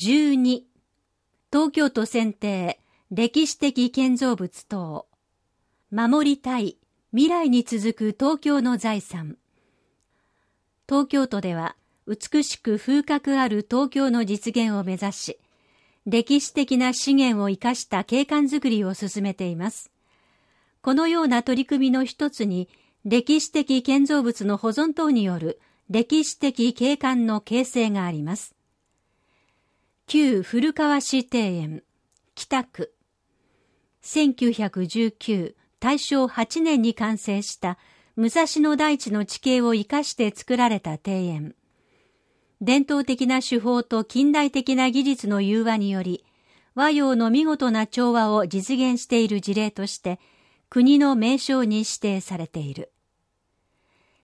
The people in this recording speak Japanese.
12、東京都選定歴史的建造物等。守りたい未来に続く東京の財産。東京都では美しく風格ある東京の実現を目指し、歴史的な資源を生かした景観づくりを進めています。このような取り組みの一つに、歴史的建造物の保存等による歴史的景観の形成があります。旧古川市庭園、北区。1919大正8年に完成した武蔵野台地の地形を生かして作られた庭園。伝統的な手法と近代的な技術の融和により、和洋の見事な調和を実現している事例として、国の名勝に指定されている。